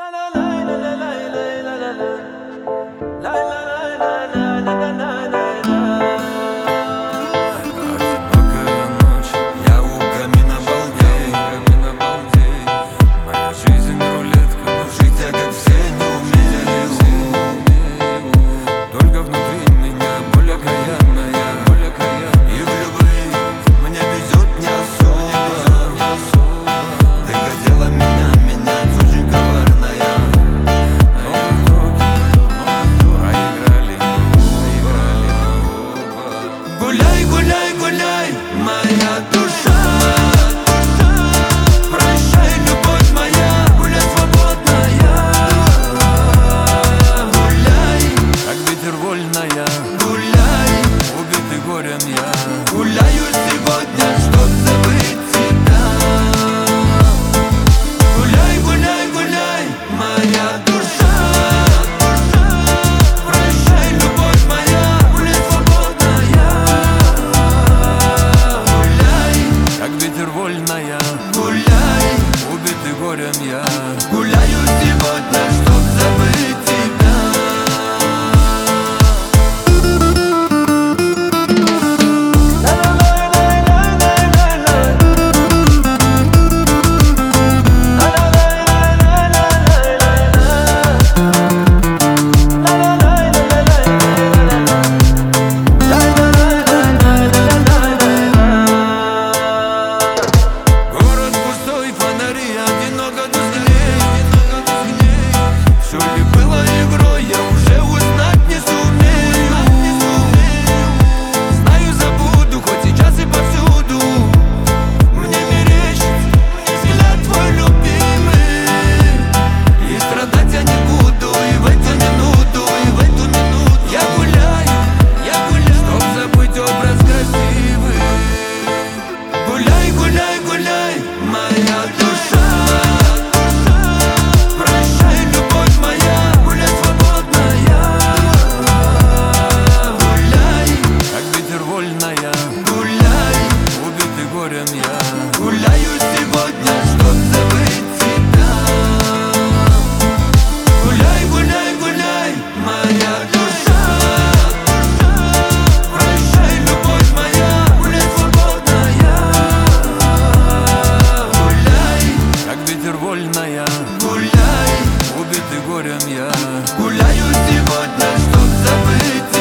Гуляй, гуляй, гуляй, моя душа. Прощай, любовь моя, гуляй свободная. Гуляй, как ветер вольная. Гуляй, убитый горем я. Гуляю сегодня, чтоб забыть тебя. Гуляй, гуляй, гуляй, моя душа. Прощай, любовь моя, гуляй свободная. Как ветер вольная. Гуляй, убитый горем я. Гуляю сегодня, чтоб забыть тебя. Все ли было игрой, я уже узнать не сумею. Знаю, забуду, хоть сейчас и повсюду. Мне мерещится взгляд твой любимый. И страдать я не буду, и в эту минуту, я гуляю, чтоб забыть образ красивый. Гуляй, гуляй, гуляй, моя душа. Гуляй, убитый горем я. Гуляю сегодня, чтоб забыть тебя. Гуляй, гуляй, гуляй, моя душа. Прощай, любовь моя, гуляй свободная. Гуляй, как ветер вольная. Гуляй, убитый горем я. Гуляю сегодня, чтоб забыть тебя.